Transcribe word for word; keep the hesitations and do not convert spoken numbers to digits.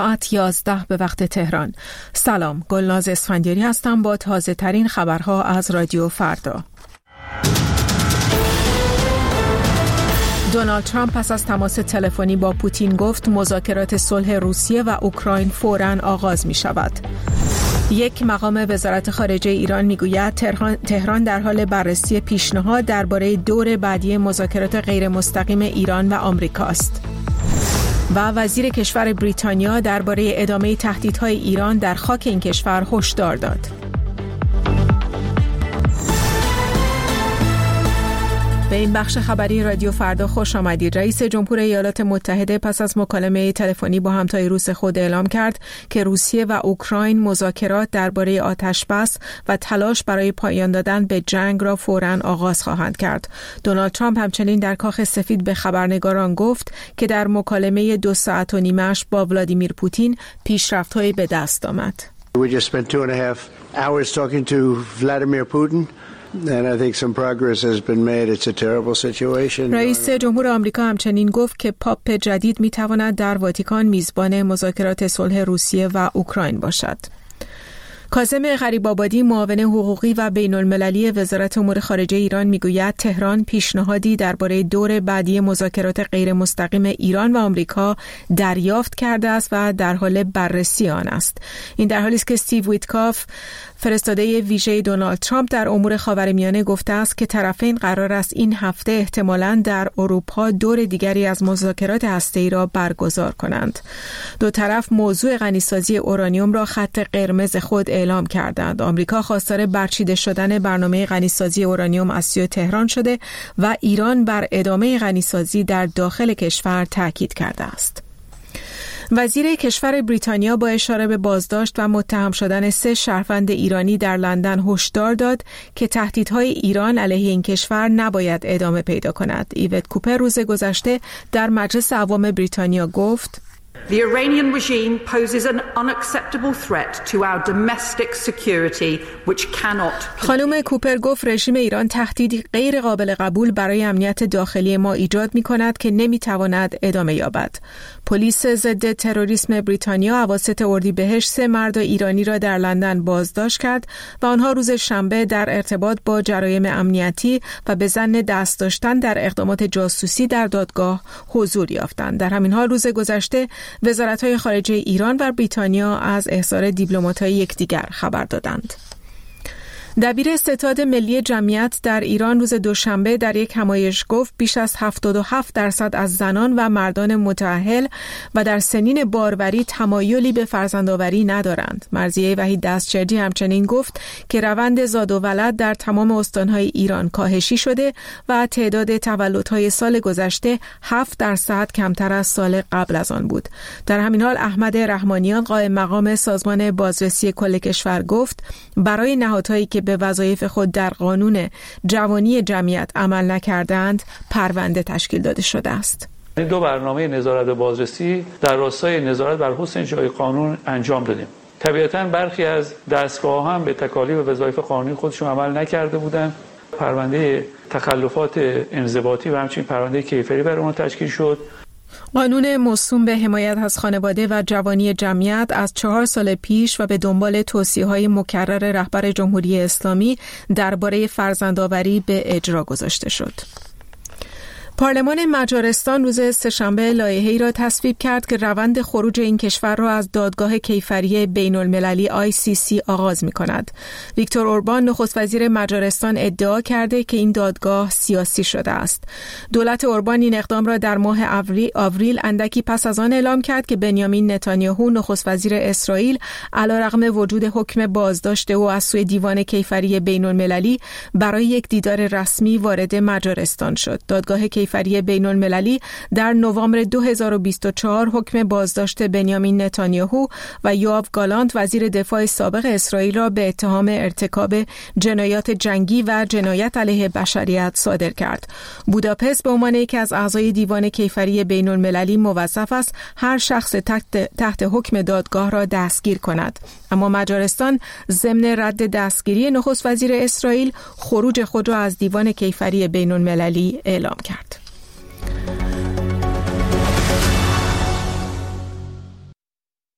ساعت یازده به وقت تهران. سلام، گلناز اسفندیاری هستم با تازه ترین خبرها از رادیو فردا. دونالد ترامپ پس از تماس تلفنی با پوتین گفت مذاکرات صلح روسیه و اوکراین فوراً آغاز می شود. یک مقام وزارت خارجه ایران میگوید تهران در حال بررسی پیشنهاد درباره دور بعدی مذاکرات غیر مستقیم ایران و آمریکا است. و وزیر کشور بریتانیا درباره ادامه تهدیدهای ایران در خاک این کشور هشدار داد. به این بخش خبری رادیو فردا خوش آمدید. رئیس جمهور ایالات متحده پس از مکالمه تلفنی با همتای روس خود اعلام کرد که روسیه و اوکراین مذاکرات درباره آتشبس و تلاش برای پایان دادن به جنگ را فوراً آغاز خواهند کرد. دونالد ترامپ همچنین در کاخ سفید به خبرنگاران گفت که در مکالمه دو ساعت و نیمه‌اش با ولادیمیر پوتین پیشرفت‌هایی به دست آمد. We just spent two and a half hours talking to Vladimir Putin. And I think some progress has been made. It's a terrible situation. رئیس جمهور آمریکا همچنین گفت که پاپ جدید میتواند در واتیکان میزبان مذاکرات صلح روسیه و اوکراین باشد. کاظم غریب‌آبادی معاون حقوقی و بین المللی وزارت امور خارجه ایران میگوید تهران پیشنهادی درباره دور بعدی مذاکرات غیر مستقیم ایران و آمریکا دریافت کرده است و در حال بررسی آن است. این در حالی است که استیو ویتکاف فرستاده ویژه دونالد ترامپ در امور خاورمیانه گفته است که طرفین قرار است این هفته احتمالاً در اروپا دور دیگری از مذاکرات هسته‌ای را برگزار کنند. دو طرف موضوع غنیسازی اورانیوم را خط قرمز خود اعلام کردند. آمریکا خواستار برچیده شدن برنامه غنیسازی اورانیوم از سوی تهران شده و ایران بر ادامه غنیسازی در داخل کشور تاکید کرده است. وزیر کشور بریتانیا با اشاره به بازداشت و متهم شدن سه شهروند ایرانی در لندن هشدار داد که تهدیدهای ایران علیه این کشور نباید ادامه پیدا کند. ایوت کوپر روز گذشته در مجلس عوام بریتانیا گفت The Iranian regime poses an unacceptable threat to our domestic security which cannot. خانم کوپر گفت رژیم ایران تهدیدی غیر قابل قبول برای امنیت داخلی ما ایجاد می کند که نمی تواند ادامه یابد. پلیس ضد تروریسم بریتانیا اواسط اردیبهشت سه مرد ایرانی را در لندن بازداشت کرد و آنها روز شنبه در ارتباط با جرایم امنیتی و به ظن دست داشتن در اقدامات جاسوسی در دادگاه حضور یافتند. در همین حال روز گذشته وزارت‌های خارجه ایران و بریتانیا از احضار دیپلمات‌های یکدیگر خبر دادند. دبیر ستاد ملی جمعیت در ایران روز دوشنبه در یک همایش گفت بیش از هفتاد و هفت درصد از زنان و مردان متأهل و در سنین باروری تمایلی به فرزندآوری ندارند. مرضیه وحید دستچردی همچنین گفت که روند زاد و ولد در تمام استانهای ایران کاهشی شده و تعداد تولدهای سال گذشته هفت درصد کمتر از سال قبل از آن بود. در همین حال احمد رحمانیان قائم مقام سازمان بازرسی کل کشور گفت برای نهادهایی که به وظایف خود در قانون جوانی جمعیت عمل نکردند پرونده تشکیل داده شده است. این دو برنامه نظارت و بازرسی در راستای نظارت بر حسن اجرای قانون انجام دادیم. طبیعتاً برخی از دستگاه‌ها هم به تکالیف و وظایف قانونی خودشون عمل نکرده بودند. پرونده تخلفات انضباطی و همچنین پرونده کیفری برای اون تشکیل شد. قانون موسوم به حمایت از خانواده و جوانی جمعیت از چهار سال پیش و به دنبال توصیه‌های مکرر رهبر جمهوری اسلامی درباره فرزندآوری به اجرا گذاشته شد. پارلمان مجارستان روز سه‌شنبه لایحه‌ای را تصویب کرد که روند خروج این کشور را از دادگاه کیفری بین المللی آی سی سی آغاز می کند. ویکتور اوربان نخست وزیر مجارستان ادعا کرده که این دادگاه سیاسی شده است. دولت اوربان این اقدام را در ماه آوریل اندکی پس از آن اعلام کرد که بنیامین نتانیاهو نخست وزیر اسرائیل علیرغم وجود حکم بازداشت او از سوی دیوان کیفری بین المللی برای یک دیدار رسمی وارد مجارستان شد. دادگاه کیفری بین المللی در نوامبر دو هزار و بیست و چهار حکم بازداشت بنیامین نتانیاهو و یوآو گالانت وزیر دفاع سابق اسرائیل را به اتهام ارتکاب جنایات جنگی و جنایت علیه بشریت صادر کرد. بوداپست به عنوان یکی از اعضای دیوان کیفری بین المللی موظف است هر شخص تحت, تحت حکم دادگاه را دستگیر کند. اما مجارستان ضمن رد دستگیری نخست وزیر اسرائیل خروج خود را از دیوان کیفری بین المللی اعلام کرد.